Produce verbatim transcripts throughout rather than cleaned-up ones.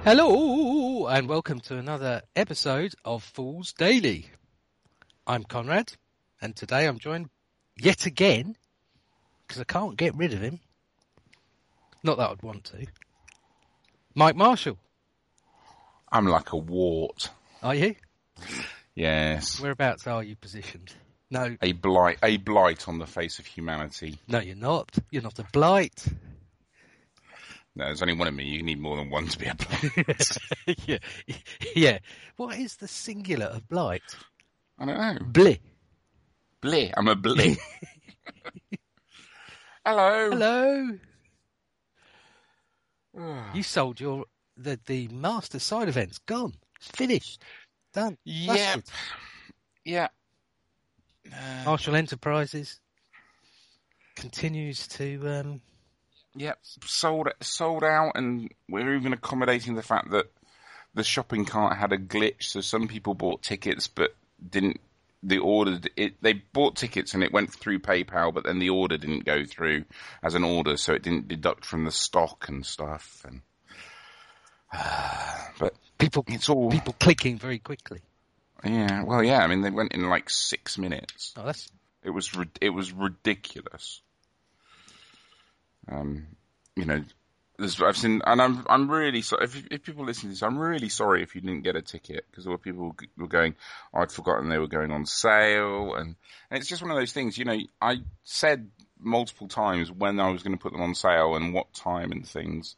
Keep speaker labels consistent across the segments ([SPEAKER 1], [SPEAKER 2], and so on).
[SPEAKER 1] Hello, and welcome to another episode of Fools Daily. I'm Conrad, and today I'm joined yet again, because I can't get rid of him. Not that I'd want to. Mike Marshall.
[SPEAKER 2] I'm like a wart.
[SPEAKER 1] Are you?
[SPEAKER 2] Yes.
[SPEAKER 1] Whereabouts are you positioned? No.
[SPEAKER 2] A blight, a blight on the face of humanity.
[SPEAKER 1] No, you're not. You're not a blight.
[SPEAKER 2] No, there's only one of me. You need more than one to be a blight.
[SPEAKER 1] yeah. Yeah. What is the singular of blight?
[SPEAKER 2] I don't know.
[SPEAKER 1] Bli.
[SPEAKER 2] Bli. I'm a bli. Hello.
[SPEAKER 1] Hello. You sold your the the Master Side events. Gone. It's finished. Done.
[SPEAKER 2] Yep. Yeah.
[SPEAKER 1] Uh, Marshall Enterprises continues to. Um,
[SPEAKER 2] Yep, sold sold out, and we're even accommodating the fact that the shopping cart had a glitch. So some people bought tickets, but didn't. The order it they bought tickets and it went through PayPal, but then the order didn't go through as an order, so it didn't deduct from the stock and stuff. And uh, but
[SPEAKER 1] people,
[SPEAKER 2] it's all
[SPEAKER 1] people clicking very quickly.
[SPEAKER 2] Yeah, well, yeah. I mean, they went in like six minutes.
[SPEAKER 1] Oh, that's
[SPEAKER 2] it was it was ridiculous. Um, you know, there's, I've seen, and I'm I'm really sorry if, if people listen to this. I'm really sorry if you didn't get a ticket, because there were people who were going, oh, I'd forgotten they were going on sale, and, and it's just one of those things. You know, I said multiple times when I was going to put them on sale and what time and things,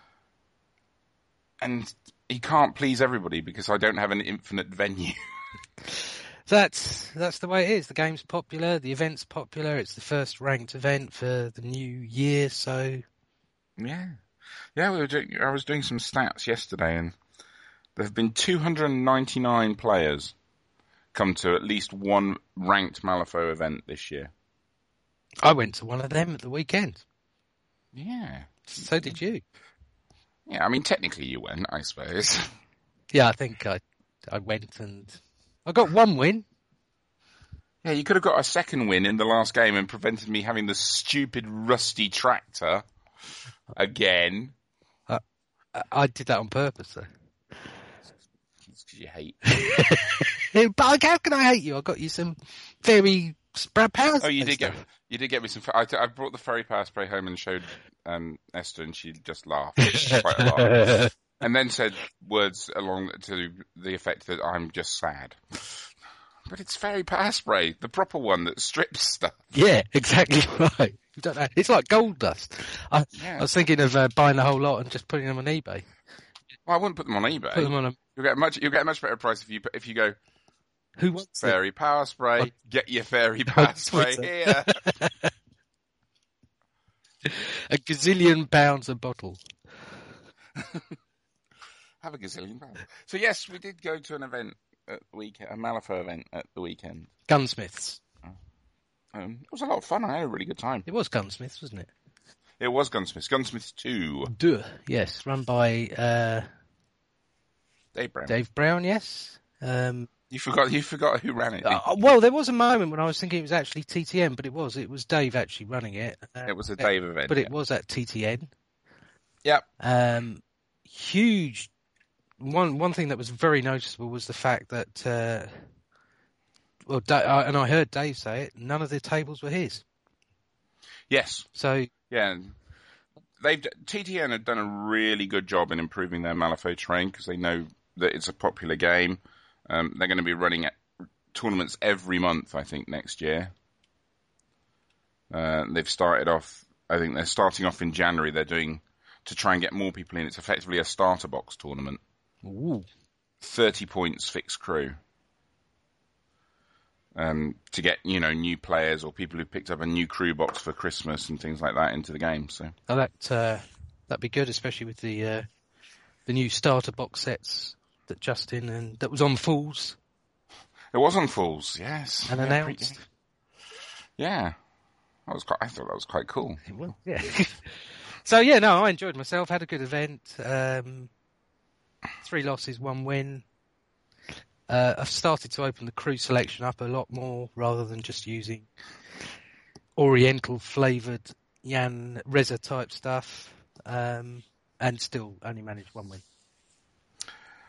[SPEAKER 2] and you can't please everybody because I don't have an infinite venue.
[SPEAKER 1] That's that's the way it is. The game's popular, the event's popular. It's the first ranked event for the new year, so
[SPEAKER 2] yeah, yeah. We were doing, I was doing some stats yesterday, and there have been two hundred ninety-nine players come to at least one ranked Malifaux event this year.
[SPEAKER 1] I went to one of them at the weekend.
[SPEAKER 2] Yeah,
[SPEAKER 1] so did you?
[SPEAKER 2] Yeah, I mean, technically you went, I suppose.
[SPEAKER 1] Yeah, I think I I went and. I got one win.
[SPEAKER 2] Yeah, you could have got a second win in the last game and prevented me having the stupid rusty tractor again.
[SPEAKER 1] Uh, I did that on purpose, though.
[SPEAKER 2] It's because you hate
[SPEAKER 1] me. But how can I hate you? I got you some fairy spray power.
[SPEAKER 2] Oh, you did get you did get me some. I, I brought the fairy power spray home and showed um, Esther, and she just laughed quite a lot. And then said words along to the effect that I'm just sad. But it's fairy power spray, the proper one that strips stuff.
[SPEAKER 1] Yeah, exactly right. You don't know. It's like gold dust. I,
[SPEAKER 2] yeah.
[SPEAKER 1] I was thinking of uh, buying the whole lot and just putting them on eBay.
[SPEAKER 2] Well, I wouldn't put them on eBay.
[SPEAKER 1] Put them on a...
[SPEAKER 2] You'll get a much. You'll get a much better price if you if you go.
[SPEAKER 1] Who wants
[SPEAKER 2] fairy
[SPEAKER 1] it?
[SPEAKER 2] power spray? Oh. Get your fairy power spray here.
[SPEAKER 1] A gazillion pounds a bottle.
[SPEAKER 2] Have a gazillion pounds. So yes, we did go to an event at the weekend, a Malifaux event at the weekend.
[SPEAKER 1] Gunsmiths.
[SPEAKER 2] Um, it was a lot of fun. I had a really good time.
[SPEAKER 1] It was Gunsmiths, wasn't it?
[SPEAKER 2] It was Gunsmiths. Gunsmiths two.
[SPEAKER 1] Duh. Yes, run by uh,
[SPEAKER 2] Dave Brown.
[SPEAKER 1] Dave Brown, yes. Um,
[SPEAKER 2] you forgot. You forgot who ran it.
[SPEAKER 1] Uh, well, there was a moment when I was thinking it was actually T T N, but it was. It was Dave actually running it. Uh,
[SPEAKER 2] it was a Dave uh, event,
[SPEAKER 1] but
[SPEAKER 2] yeah.
[SPEAKER 1] it was at T T N.
[SPEAKER 2] Yep.
[SPEAKER 1] Um, huge. One one thing that was very noticeable was the fact that, uh, well, da- uh, and I heard Dave say it, none of the tables were his.
[SPEAKER 2] Yes.
[SPEAKER 1] So
[SPEAKER 2] yeah, they've T T N have done a really good job in improving their Malifaux terrain because they know that it's a popular game. Um, they're going to be running tournaments every month, I think, next year. Uh, they've started off. I think they're starting off in January. They're doing to try and get more people in. It's effectively a starter box tournament.
[SPEAKER 1] Ooh.
[SPEAKER 2] thirty points fixed crew. Um, to get, you know, new players or people who picked up a new crew box for Christmas and things like that into the game. So
[SPEAKER 1] oh, that uh, that'd be good, especially with the uh, the new starter box sets that Justin and that was on Fools.
[SPEAKER 2] It was on Fools, yes,
[SPEAKER 1] and
[SPEAKER 2] yeah,
[SPEAKER 1] announced.
[SPEAKER 2] Pretty, yeah, that was quite. I thought that was quite cool.
[SPEAKER 1] It was, yeah. So yeah, no, I enjoyed myself. Had a good event. Um, three losses, one win. Uh, I've started to open the crew selection up a lot more rather than just using Oriental flavoured Jan Reza type stuff, um, and still only managed one win.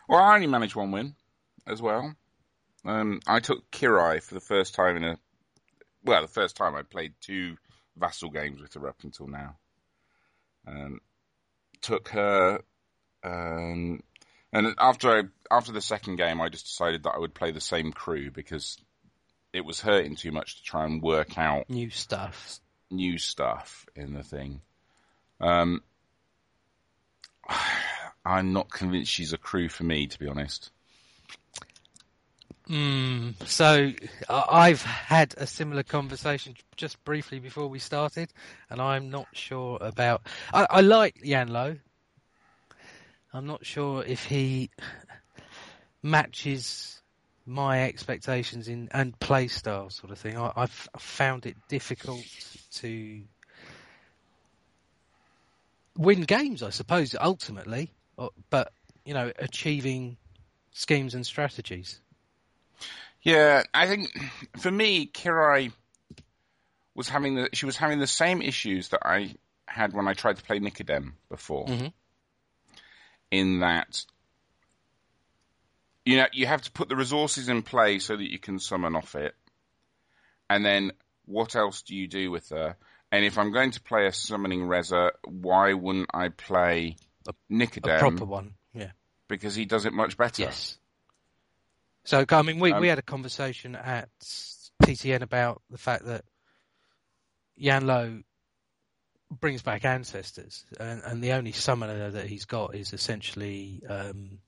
[SPEAKER 2] Well, I only managed one win as well. Um, I took Kirai for the first time in a... Well, the first time I played two Vassal games with her up until now. Um, took her... Um, and after I, after the second game, I just decided that I would play the same crew because it was hurting too much to try and work out...
[SPEAKER 1] New stuff.
[SPEAKER 2] New stuff in the thing. Um, I'm not convinced she's a crew for me, to be honest.
[SPEAKER 1] Mm, so I've had a similar conversation just briefly before we started, and I'm not sure about... I, I like Yan Lo. I'm not sure if he matches my expectations in and play style sort of thing. I, I've found it difficult to win games, I suppose, ultimately, but, you know, achieving schemes and strategies.
[SPEAKER 2] Yeah, I think for me, Kirai was having the she was having the same issues that I had when I tried to play Nicodem before.
[SPEAKER 1] Mm-hmm.
[SPEAKER 2] In that, you know, you have to put the resources in play so that you can summon off it, and then what else do you do with her? And if I'm going to play a summoning Reza, why wouldn't I play Nicodem?
[SPEAKER 1] A proper one, yeah,
[SPEAKER 2] because he does it much better.
[SPEAKER 1] Yes. So, I mean, we,
[SPEAKER 2] um,
[SPEAKER 1] we had a conversation at T T N about the fact that Yan Lo brings back ancestors, and, and the only summoner that he's got is essentially um,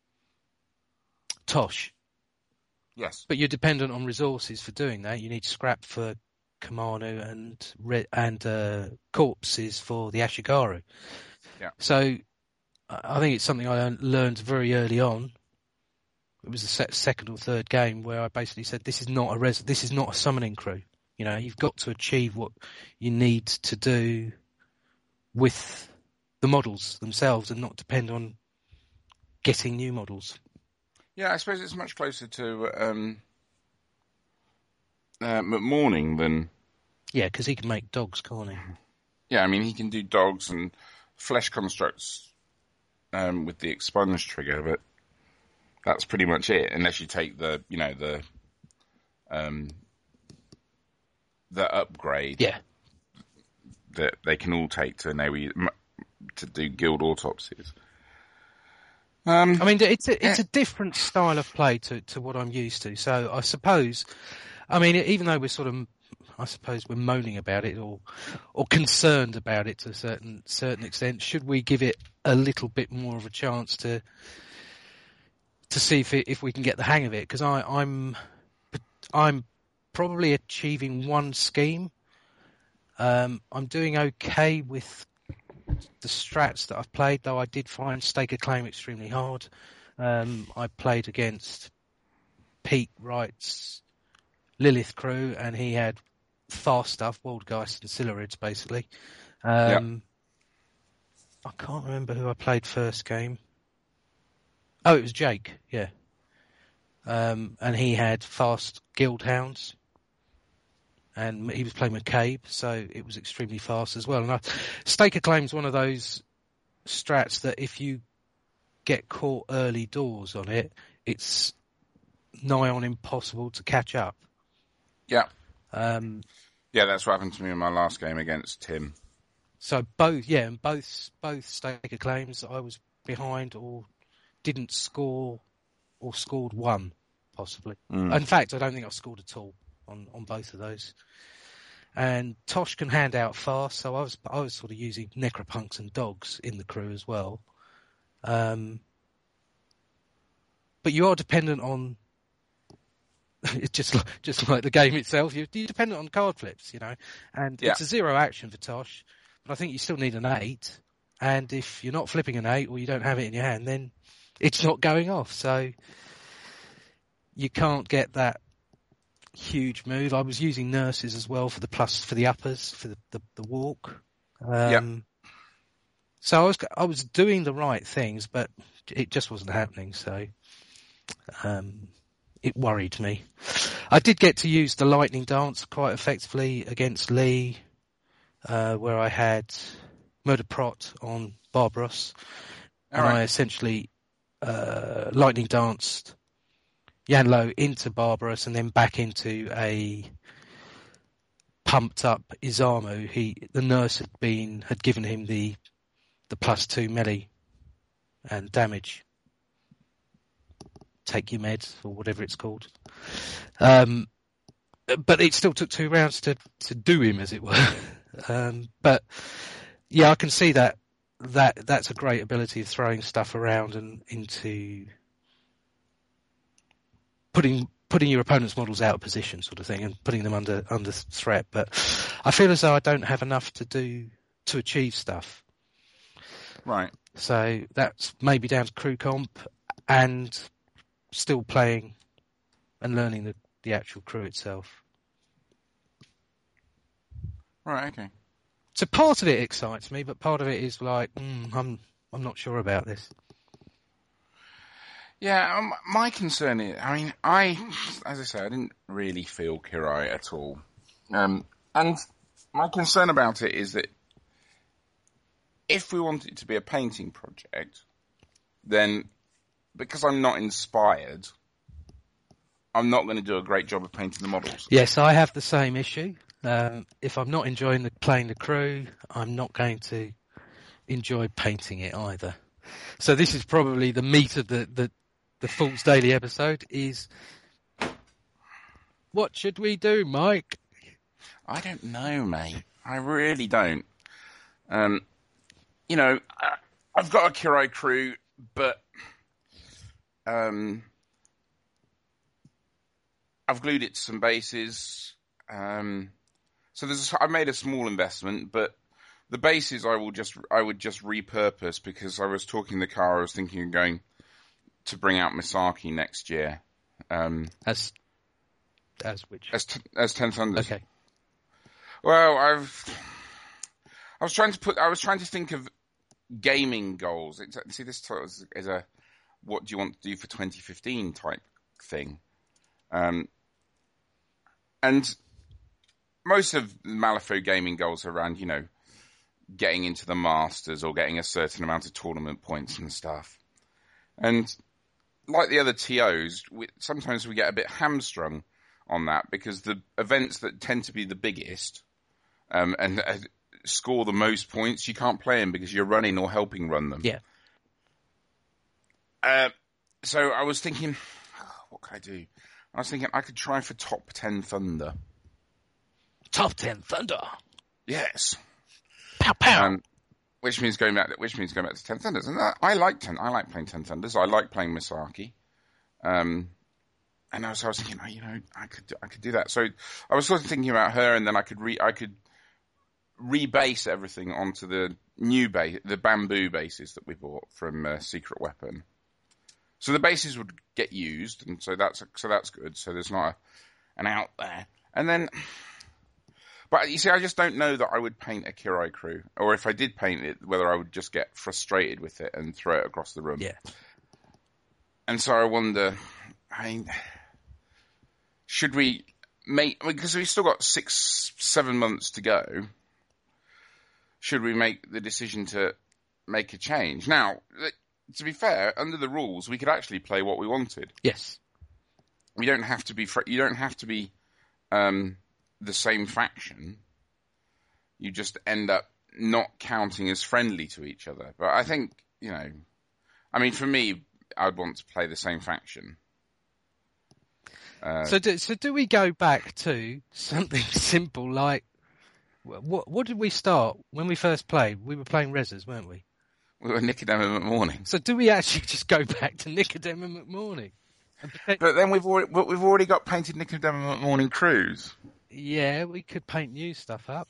[SPEAKER 1] Tosh.
[SPEAKER 2] Yes.
[SPEAKER 1] But you're dependent on resources for doing that. You need scrap for Kamanu and re- and uh, corpses for the Ashigaru.
[SPEAKER 2] Yeah.
[SPEAKER 1] So I think it's something I learned very early on. It was the se- second or third game where I basically said, "This is not a res- This is not a summoning crew. You know, you've got to achieve what you need to do with the models themselves, and not depend on getting new models."
[SPEAKER 2] Yeah, I suppose it's much closer to um, uh, McMorning than...
[SPEAKER 1] Yeah, because he can make dogs, can't he?
[SPEAKER 2] Yeah, I mean, he can do dogs and flesh constructs um, with the expunge trigger, but that's pretty much it, unless you take the, you know, the um, the upgrade
[SPEAKER 1] Yeah.
[SPEAKER 2] that they can all take to enable you to do guild autopsies. Um,
[SPEAKER 1] I mean, it's a, it's a different style of play to, to what I'm used to. So I suppose, I mean, even though we're sort of, I suppose we're moaning about it or or concerned about it to a certain certain extent, should we give it a little bit more of a chance to to see if it, if we can get the hang of it? Because I I'm I'm probably achieving one scheme. Um, I'm doing okay with the strats that I've played, though I did find Stake a Claim extremely hard. Um, I played against Pete Wright's Lilith crew, and he had fast stuff, Waldgeist and Silurids, basically. Um, I can't remember who I played first game. Oh, it was Jake, yeah. Um, and he had fast Guildhounds, and he was playing McCabe, so it was extremely fast as well. And I, Stake a Claim is one of those strats that if you get caught early doors on it, it's nigh on impossible to catch up.
[SPEAKER 2] Yeah.
[SPEAKER 1] Um,
[SPEAKER 2] yeah, that's what happened to me in my last game against Tim.
[SPEAKER 1] So both, yeah, and both both Stake a Claims, I was behind or didn't score or scored one, possibly.
[SPEAKER 2] Mm.
[SPEAKER 1] In fact, I don't think I scored at all on, on both of those. And Tosh can hand out fast, so I was I was sort of using Necropunks and dogs in the crew as well. Um, but you are dependent on it's just like, just like the game itself. You're, you're dependent on card flips, you know, and
[SPEAKER 2] yeah.
[SPEAKER 1] it's a zero action for Tosh, but I think you still need an eight. And if you're not flipping an eight or you don't have it in your hand, then it's not going off. So you can't get that huge move. I was using nurses as well for the plus for the uppers for the the, the walk. Um,
[SPEAKER 2] yeah.
[SPEAKER 1] So I was I was doing the right things, but it just wasn't happening. So um, it worried me. I did get to use the lightning dance quite effectively against Lee, uh, where I had Murder Prot on Barbaros, and
[SPEAKER 2] right.
[SPEAKER 1] I essentially uh, lightning danced Jan Lo into Barbaros and then back into a pumped up Izamu. He the nurse had been had given him the the plus two melee and damage. Take your meds or whatever it's called. Um, but it still took two rounds to, to do him, as it were. um, but yeah, I can see that that that's a great ability of throwing stuff around and into putting putting your opponent's models out of position, sort of thing, and putting them under under threat. But I feel as though I don't have enough to do to achieve stuff.
[SPEAKER 2] Right.
[SPEAKER 1] So that's maybe down to crew comp and still playing and learning the, the actual crew itself.
[SPEAKER 2] Right. Okay.
[SPEAKER 1] So part of it excites me, but part of it is like, mm, I'm I'm not sure about this.
[SPEAKER 2] Yeah, um, my concern is, I mean, I, as I say, I didn't really feel Kirai at all. Um, and my concern about it is that if we want it to be a painting project, then because I'm not inspired, I'm not going to do a great job of painting the models.
[SPEAKER 1] Yes, I have the same issue. Um, if I'm not enjoying the, playing the crew, I'm not going to enjoy painting it either. So this is probably the meat of the, the, the Fool's Daily episode is, what should we do, Mike?
[SPEAKER 2] I don't know, mate. I really don't. Um, you know, I, I've got a Kirai crew, but um, I've glued it to some bases. Um, so there's, I've made a small investment, but the bases I will just, I would just repurpose because I was talking to the car. I was thinking of going to bring out Misaki next year. Um,
[SPEAKER 1] as as which
[SPEAKER 2] as t- as Ten Thunders.
[SPEAKER 1] Okay.
[SPEAKER 2] Well, I've I was trying to put I was trying to think of gaming goals. It's, see, this is, is a what do you want to do for twenty fifteen type thing, um, and most of Malifaux gaming goals are around, you know, getting into the Masters or getting a certain amount of tournament points and stuff. And like the other T Os, we, sometimes we get a bit hamstrung on that because the events that tend to be the biggest um, and uh, score the most points, you can't play them because you're running or helping run them.
[SPEAKER 1] Yeah.
[SPEAKER 2] Uh, so I was thinking, oh, what could I do? I was thinking I could try for top ten Thunder.
[SPEAKER 1] Top ten Thunder.
[SPEAKER 2] Yes.
[SPEAKER 1] Pow pow.
[SPEAKER 2] Um, which means going back. Which means going back to Ten Thunders, and I, I like ten. I like playing Ten Thunders. I like playing Misaki. Um, and I was, I was thinking, oh, you know, I could, I could do that. So I was sort of thinking about her, and then I could re, I could rebase everything onto the new base, the bamboo bases that we bought from uh, Secret Weapon. So the bases would get used, and so that's so that's good. So there's not a, an out there, and then. But you see, I just don't know that I would paint a Kirai crew, or if I did paint it, whether I would just get frustrated with it and throw it across the room.
[SPEAKER 1] Yeah.
[SPEAKER 2] And so I wonder, I mean, should we make, because we've still got six, seven months to go, should we make the decision to make a change? Now, to be fair, under the rules, we could actually play what we wanted.
[SPEAKER 1] Yes.
[SPEAKER 2] We don't have to be, you don't have to be, um, the same faction. You just end up not counting as friendly to each other. But I think, you know, I mean, for me, I'd want to play the same faction. Uh,
[SPEAKER 1] so, do, so do we go back to something simple like what? What did we start when we first played? We were playing Rezzers, weren't we?
[SPEAKER 2] We were Nicodemo McMorning.
[SPEAKER 1] So, do we actually just go back to Nicodemo McMorning?
[SPEAKER 2] But then we've already we've already got painted Nicodemo McMorning crews.
[SPEAKER 1] Yeah, we could paint new stuff up.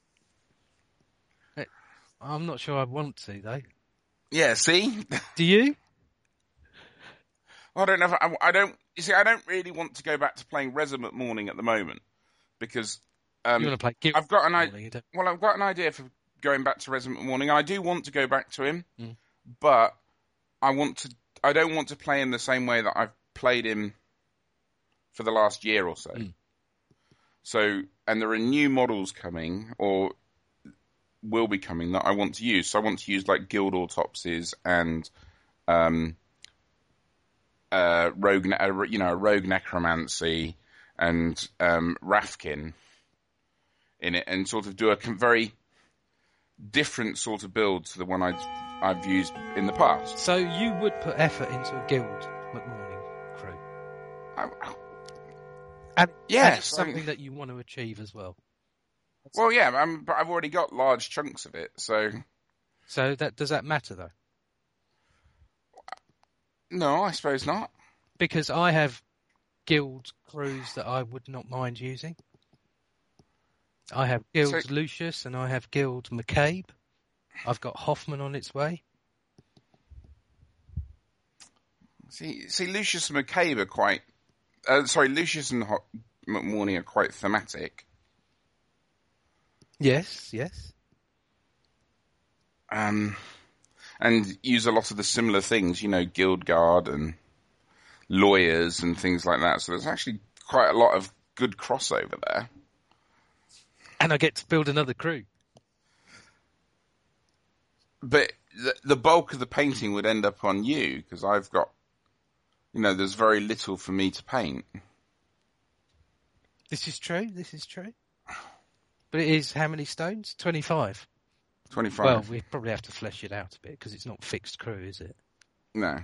[SPEAKER 1] I'm not sure I want to, though.
[SPEAKER 2] Yeah, see?
[SPEAKER 1] Do you?
[SPEAKER 2] I don't know. If I, I don't. You see, I don't really want to go back to playing Reza McMorning at the moment because um,
[SPEAKER 1] you want to play Guild
[SPEAKER 2] I've got an
[SPEAKER 1] idea.
[SPEAKER 2] Well, I've got an idea for going back to Reza McMorning. I do want to go back to him,
[SPEAKER 1] mm.
[SPEAKER 2] but I want to. I don't want to play him the same way that I've played him for the last year or so. Mm. So, and there are new models coming, or will be coming, that I want to use. So I want to use like Guild Autopsies and um, uh, rogue, ne- uh, you know, a rogue necromancy and um, Rafkin in it, and sort of do a very different sort of build to the one I've, I've used in the past.
[SPEAKER 1] So you would put effort into a guild McMorning crew?
[SPEAKER 2] I,
[SPEAKER 1] And,
[SPEAKER 2] yes,
[SPEAKER 1] and it's something
[SPEAKER 2] I mean,
[SPEAKER 1] that you want to achieve as well.
[SPEAKER 2] well, yeah, I'm, but I've already got large chunks of it, so
[SPEAKER 1] So that does that matter though?
[SPEAKER 2] no, I suppose not.
[SPEAKER 1] Because I have guild crews that I would not mind using. I have guild
[SPEAKER 2] So-
[SPEAKER 1] Lucius and I have guild McCabe. I've got Hoffman on its way.
[SPEAKER 2] See, see, Lucius and McCabe are quite. Uh, sorry, Lucius and Ho- McMorning are quite thematic.
[SPEAKER 1] Yes, yes.
[SPEAKER 2] Um, and use a lot of the similar things, you know, guild guard and lawyers and things like that. So there's actually quite a lot of good crossover there.
[SPEAKER 1] And I get to build another crew.
[SPEAKER 2] But the, the bulk of the painting would end up on you, because I've got, you know, there's very little for me to paint.
[SPEAKER 1] This is true, this is true. But it is how many stones? twenty-five.
[SPEAKER 2] twenty-five.
[SPEAKER 1] Well, we probably have to flesh it out a bit because it's not fixed crew, is it?
[SPEAKER 2] No.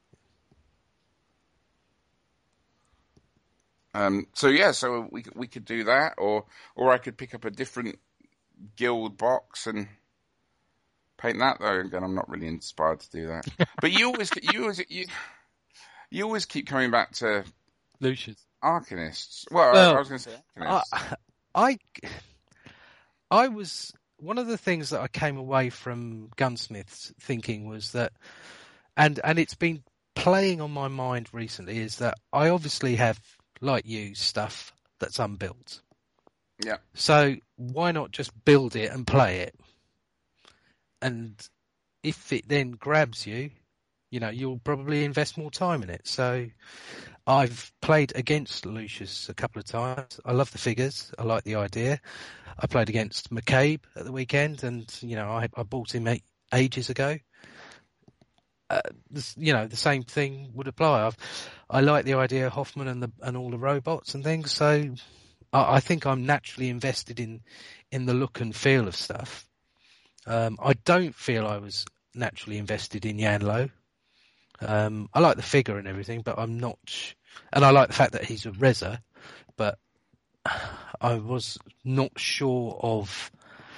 [SPEAKER 2] Um, so yeah, so we we could do that, or or I could pick up a different guild box and paint that. Though again, I'm not really inspired to do that. But you always you always you, you always keep coming back to
[SPEAKER 1] Lucius.
[SPEAKER 2] Arcanists. Well,
[SPEAKER 1] Well,
[SPEAKER 2] I, I was going to say Arcanists.
[SPEAKER 1] I, I, I was one of the things that I came away from Gunsmiths thinking was that, and and it's been playing on my mind recently, is that I obviously have, like you, stuff that's unbuilt.
[SPEAKER 2] Yeah.
[SPEAKER 1] So why not just build it and play it? And if it then grabs you, you know, you'll probably invest more time in it. So I've played against Lucius a couple of times. I love the figures. I like the idea. I played against McCabe at the weekend, and you know, I, I bought him eight, ages ago. Uh, this, you know, the same thing would apply. I've, I like the idea of Hoffman and the and all the robots and things. So I, I think I'm naturally invested in in the look and feel of stuff. Um, I don't feel I was naturally invested in Yanlo. Um, I like the figure and everything, but I'm not, and I like the fact that he's a Reza, but I was not sure of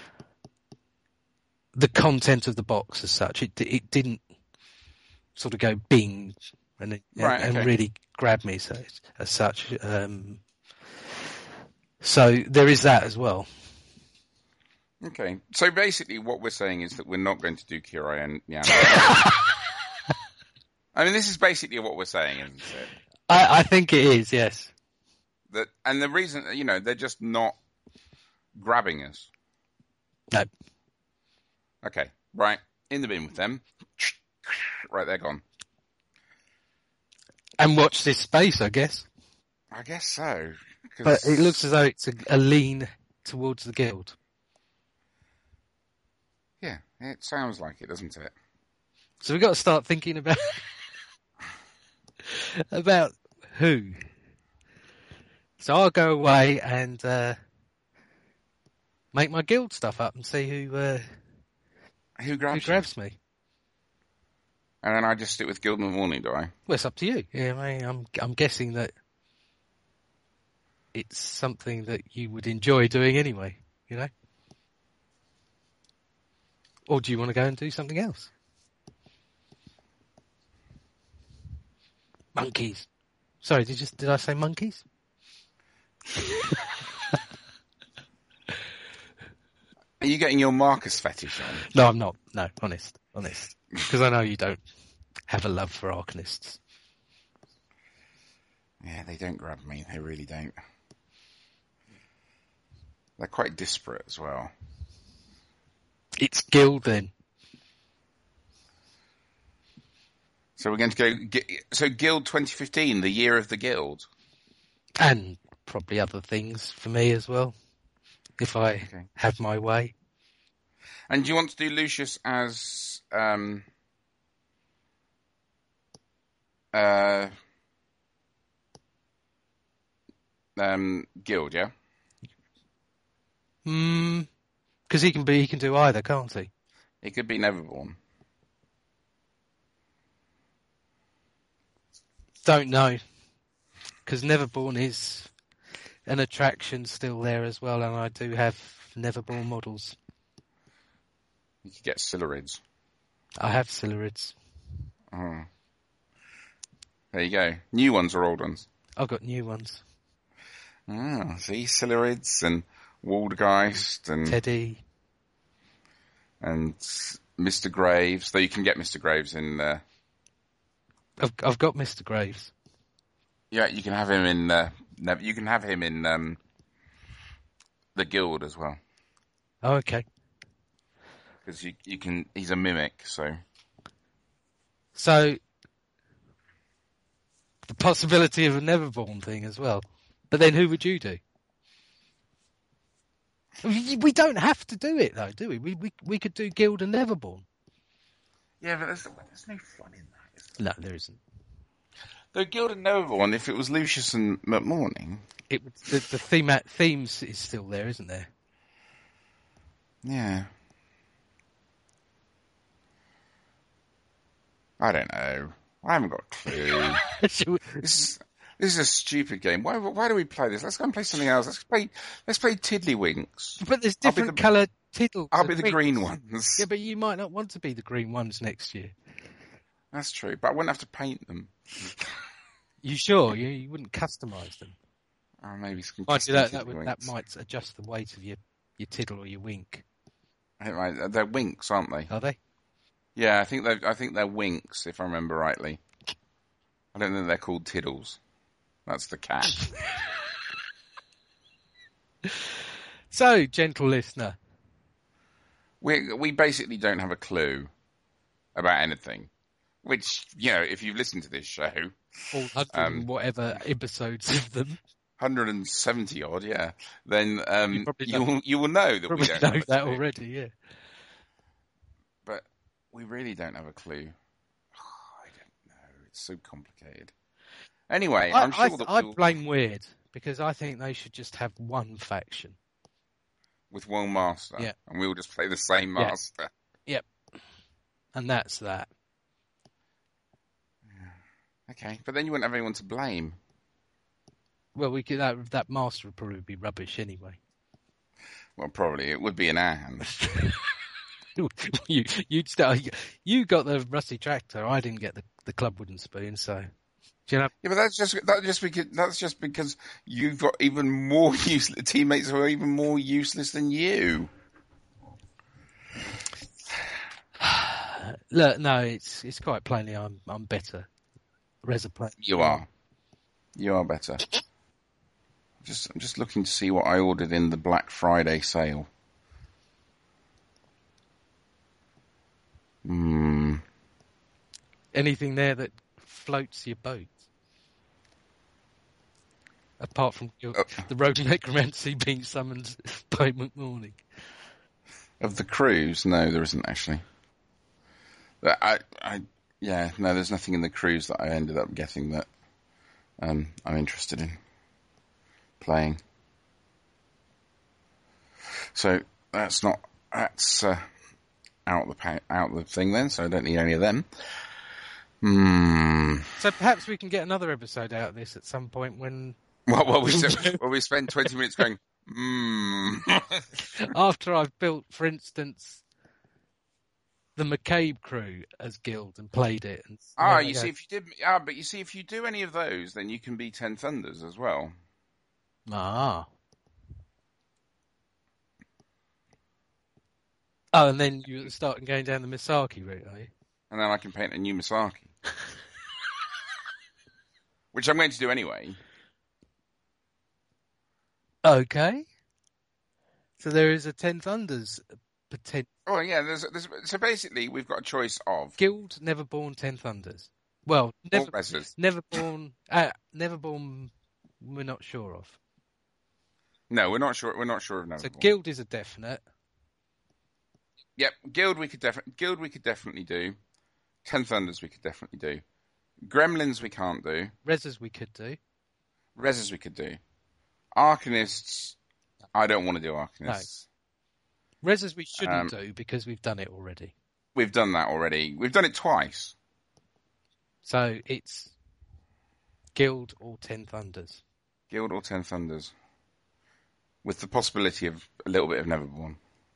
[SPEAKER 1] the content of the box as such. It it didn't sort of go bing and and,
[SPEAKER 2] Right,
[SPEAKER 1] and
[SPEAKER 2] okay.
[SPEAKER 1] really grab me so, as such. Um, so there is that as well.
[SPEAKER 2] Okay. So basically, what we're saying is that we're not going to do Kirai and Yanlo. I mean, this is basically what we're saying, isn't it?
[SPEAKER 1] I, I think it is, yes.
[SPEAKER 2] That, and the reason, you know, they're just not grabbing us.
[SPEAKER 1] No.
[SPEAKER 2] Okay, right. In the bin with them. Right, they're gone.
[SPEAKER 1] And watch this space, I guess.
[SPEAKER 2] I guess so. 'cause-
[SPEAKER 1] But it looks as though it's a, a lean towards the guild.
[SPEAKER 2] Yeah, it sounds like it, doesn't it?
[SPEAKER 1] So we've got to start thinking about about who. So I'll go away and uh, make my guild stuff up and see who uh,
[SPEAKER 2] Who
[SPEAKER 1] who
[SPEAKER 2] grabs,
[SPEAKER 1] grabs me.
[SPEAKER 2] you? And then I just stick with Guildman Warning, do I?
[SPEAKER 1] Well, it's up to you. Yeah, I mean, I'm I'm guessing that it's something that you would enjoy doing anyway. You know. Or do you want to go and do something else? Monkeys. Sorry, did you, did I say monkeys?
[SPEAKER 2] Are you getting your Marcus fetish on?
[SPEAKER 1] No, I'm not. No, honest, honest. Because I know you don't have a love for Arcanists.
[SPEAKER 2] Yeah, they don't grab me. They really don't. They're quite disparate as well.
[SPEAKER 1] It's Guild then.
[SPEAKER 2] So we're going to go... So Guild twenty fifteen, the year of the Guild.
[SPEAKER 1] And probably other things for me as well. If I
[SPEAKER 2] Okay.
[SPEAKER 1] have my way.
[SPEAKER 2] And do you want to do Lucius as... Um, uh, Um, Guild, yeah.
[SPEAKER 1] Hmm. Because he can be, he can do either, can't he?
[SPEAKER 2] He could be Neverborn.
[SPEAKER 1] Don't know. Because Neverborn is an attraction still there as well, and I do have Neverborn models.
[SPEAKER 2] You could get Silurids.
[SPEAKER 1] I have Silurids.
[SPEAKER 2] Oh. There you go. New ones or old ones?
[SPEAKER 1] I've got new ones.
[SPEAKER 2] Ah, see, Silurids and Waldgeist and
[SPEAKER 1] Teddy.
[SPEAKER 2] and Mister Graves. Though you can get Mister Graves in. Uh,
[SPEAKER 1] I've I've got Mister Graves.
[SPEAKER 2] yeah, you can have him in. Uh, Nev- you can have him in um, the Guild as well.
[SPEAKER 1] Oh, okay.
[SPEAKER 2] Because you you can. He's a mimic, so.
[SPEAKER 1] So the possibility of a Neverborn thing as well. But then who would you do? We we don't have to do it though, do we? We we we could do Guild and Neverborn.
[SPEAKER 2] Yeah, but there's, there's no fun in that. Is there?
[SPEAKER 1] No, there isn't.
[SPEAKER 2] The Guild and Neverborn, if it was Lucius and McMorning.
[SPEAKER 1] It the the theme themes is still there, isn't there?
[SPEAKER 2] Yeah. I don't know. I haven't got a clue.
[SPEAKER 1] Should we-
[SPEAKER 2] This is, this is a stupid game. Why why do we play this? Let's go and play something else. Let's play let's play Tiddlywinks.
[SPEAKER 1] but there's
[SPEAKER 2] I'll be
[SPEAKER 1] different
[SPEAKER 2] the-
[SPEAKER 1] coloured tiddles.
[SPEAKER 2] I'll
[SPEAKER 1] and
[SPEAKER 2] be the
[SPEAKER 1] wings.
[SPEAKER 2] green ones.
[SPEAKER 1] Yeah, but you might not want to be the green ones next year.
[SPEAKER 2] That's true, but I wouldn't have to paint them.
[SPEAKER 1] You sure? You you wouldn't customise them?
[SPEAKER 2] Oh, maybe some
[SPEAKER 1] Mind you,
[SPEAKER 2] custom
[SPEAKER 1] that that, would, that
[SPEAKER 2] Tiddlywinks.
[SPEAKER 1] might adjust the weight of your, your tiddle or your wink.
[SPEAKER 2] I think, right, they're winks, aren't they?
[SPEAKER 1] Are they?
[SPEAKER 2] Yeah, I think they I think they're winks, if I remember rightly. I don't think they're called tiddles. That's the cat.
[SPEAKER 1] So, gentle listener,
[SPEAKER 2] we we basically don't have a clue about anything. Which, you know, if you've listened to this show,
[SPEAKER 1] all hundred
[SPEAKER 2] Um,
[SPEAKER 1] and whatever episodes of them,
[SPEAKER 2] one hundred seventy odd, yeah, then um,
[SPEAKER 1] You
[SPEAKER 2] you,
[SPEAKER 1] probably know-
[SPEAKER 2] will, you will know that we
[SPEAKER 1] probably
[SPEAKER 2] don't
[SPEAKER 1] know
[SPEAKER 2] have a
[SPEAKER 1] that
[SPEAKER 2] clue.
[SPEAKER 1] already. Yeah.
[SPEAKER 2] But we really don't have a clue. I don't know. It's so complicated. Anyway,
[SPEAKER 1] I,
[SPEAKER 2] I'm sure
[SPEAKER 1] I,
[SPEAKER 2] that
[SPEAKER 1] I
[SPEAKER 2] we'll,
[SPEAKER 1] blame Weird because I think they should just have one faction.
[SPEAKER 2] with one master,
[SPEAKER 1] Yeah.
[SPEAKER 2] and we'll just play the same
[SPEAKER 1] Yeah.
[SPEAKER 2] master.
[SPEAKER 1] And that's that.
[SPEAKER 2] Okay, but then you wouldn't have anyone to blame.
[SPEAKER 1] Well, we could, that that master would probably be rubbish anyway.
[SPEAKER 2] Well, probably it would be in our hands.
[SPEAKER 1] you you'd start. You got the rusty tractor. I didn't get the, the club wooden spoon. So, do you know?
[SPEAKER 2] Yeah, but that's just that's just because that's just because you've got even more useless teammates who are even more useless than you.
[SPEAKER 1] Look, no, it's it's quite plainly I'm I'm better. Reza play.
[SPEAKER 2] You are, you are better. Just I'm just looking to see what I ordered in the Black Friday sale. Hmm.
[SPEAKER 1] Anything there that floats your boat? Apart from your,
[SPEAKER 2] Oh.
[SPEAKER 1] the road necromancy being summoned by McMorning.
[SPEAKER 2] Of the cruise, no, there isn't actually. But I, I, yeah, no, there's nothing in the cruise that I ended up getting that um, I'm interested in playing. So that's not that's uh, out the pa- out the thing then. So I don't need any of them. Hmm.
[SPEAKER 1] So perhaps we can get another episode out of this at some point when,
[SPEAKER 2] Well, well, we spent, well, we spent twenty minutes going. Hmm.
[SPEAKER 1] after I've built, for instance, the McCabe crew as Guild and played it. And
[SPEAKER 2] Ah,
[SPEAKER 1] there we
[SPEAKER 2] you
[SPEAKER 1] go.
[SPEAKER 2] see, if you did, ah, but you see, if you do any of those, then you can be Ten Thunders as well.
[SPEAKER 1] Ah. Oh, and then you start going down the Misaki route, are you?
[SPEAKER 2] And then I can paint a new Misaki. Which I'm going to do anyway.
[SPEAKER 1] Okay. So there is a Ten Thunders potential.
[SPEAKER 2] Oh, yeah, there's, there's, so basically we've got a choice of
[SPEAKER 1] Guild Neverborn Ten Thunders. Well, never,
[SPEAKER 2] all Rezzers.
[SPEAKER 1] Neverborn, uh, Neverborn, we're not sure of.
[SPEAKER 2] No, we're not sure, we're not sure of
[SPEAKER 1] So
[SPEAKER 2] Neverborn.
[SPEAKER 1] Guild is a definite.
[SPEAKER 2] Yep, Guild we could definitely, Guild we could definitely do. Ten Thunders we could definitely do. Gremlins we can't do.
[SPEAKER 1] Rezzers we could do.
[SPEAKER 2] Rezzers we could do. Arcanists, I don't want to do Arcanists.
[SPEAKER 1] No. Rezzers we shouldn't
[SPEAKER 2] Um,
[SPEAKER 1] do because we've done it already.
[SPEAKER 2] We've done that already. We've done it twice.
[SPEAKER 1] So it's Guild or Ten Thunders.
[SPEAKER 2] Guild or Ten Thunders. With the possibility of a little bit of Neverborn.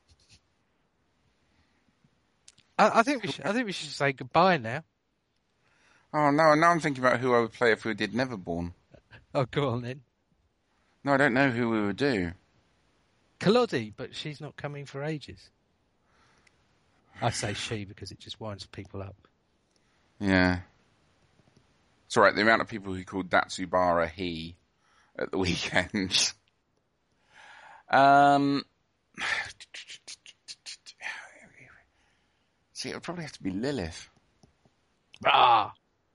[SPEAKER 1] I, I think we should, I think we should say goodbye now.
[SPEAKER 2] Oh, no, now I'm thinking about who I would play if we did Neverborn.
[SPEAKER 1] Oh, go on then.
[SPEAKER 2] No, I don't know who we would do.
[SPEAKER 1] Kalodi, but she's not coming for ages. I say she because it just winds people up.
[SPEAKER 2] Yeah. It's alright, the amount of people who called Datsubara he at the weekend. um, see, it would probably have to be Lilith.
[SPEAKER 1] Ah,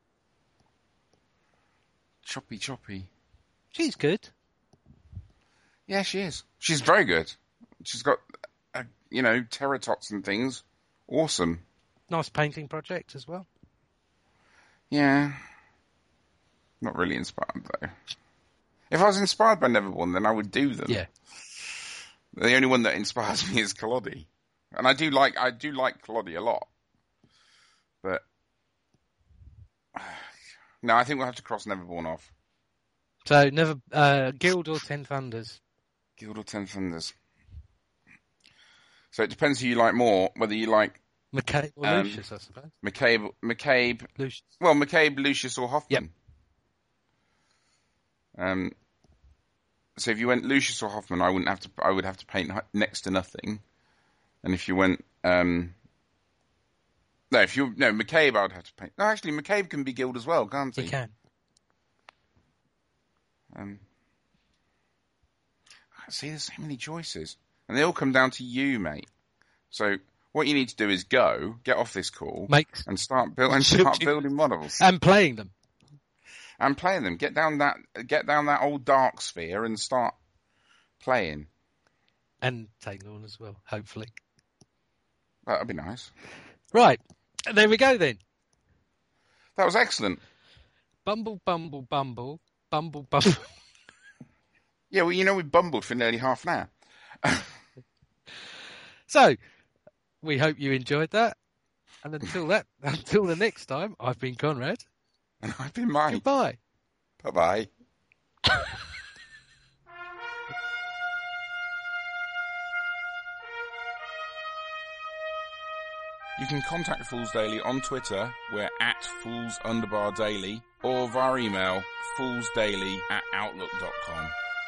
[SPEAKER 2] Choppy choppy.
[SPEAKER 1] she's good.
[SPEAKER 2] Yeah, she is. She's very good. She's got, uh, you know, terratots and things. Awesome.
[SPEAKER 1] Nice painting project as well.
[SPEAKER 2] Yeah. Not really inspired, though. If I was inspired by Neverborn, then I would do them.
[SPEAKER 1] Yeah.
[SPEAKER 2] The only one that inspires me is Kalodi. And I do like, I do like Kalodi a lot. But, no, I think we'll have to cross Neverborn off.
[SPEAKER 1] So never uh, Guild or Ten Thunders.
[SPEAKER 2] Guild or Ten Thunders. So it depends who you like more, whether you like
[SPEAKER 1] McCabe or
[SPEAKER 2] Um,
[SPEAKER 1] Lucius, I suppose.
[SPEAKER 2] McCabe, McCabe,
[SPEAKER 1] Lucius.
[SPEAKER 2] well, McCabe, Lucius or Hoffman. Um, so if you went Lucius or Hoffman, I wouldn't have to, I would have to paint next to nothing. And if you went, um, no, if you, no, McCabe, I would have to paint. No, actually, McCabe can be Guild as well, can't he?
[SPEAKER 1] He can.
[SPEAKER 2] Um, see, there's so many choices. And they all come down to you, mate. So what you need to do is go, get off this call,
[SPEAKER 1] Make
[SPEAKER 2] and start, build, and start building models.
[SPEAKER 1] and playing them.
[SPEAKER 2] And playing them. Get down that get down that old dark sphere and start playing.
[SPEAKER 1] And Taylor as well, hopefully.
[SPEAKER 2] That'd be nice.
[SPEAKER 1] Right. There we go then.
[SPEAKER 2] That was excellent.
[SPEAKER 1] Bumble, bumble, bumble. Bumble, bumble.
[SPEAKER 2] Yeah, well, you know, we bumbled for nearly half an hour.
[SPEAKER 1] So, we hope you enjoyed that. And until that, until the next time, I've been Conrad.
[SPEAKER 2] And I've been Mike.
[SPEAKER 1] Goodbye.
[SPEAKER 2] Bye-bye. You can contact Fools Daily on Twitter, we're at Fools Underbar Daily, or via email, foolsdaily at outlook dot com.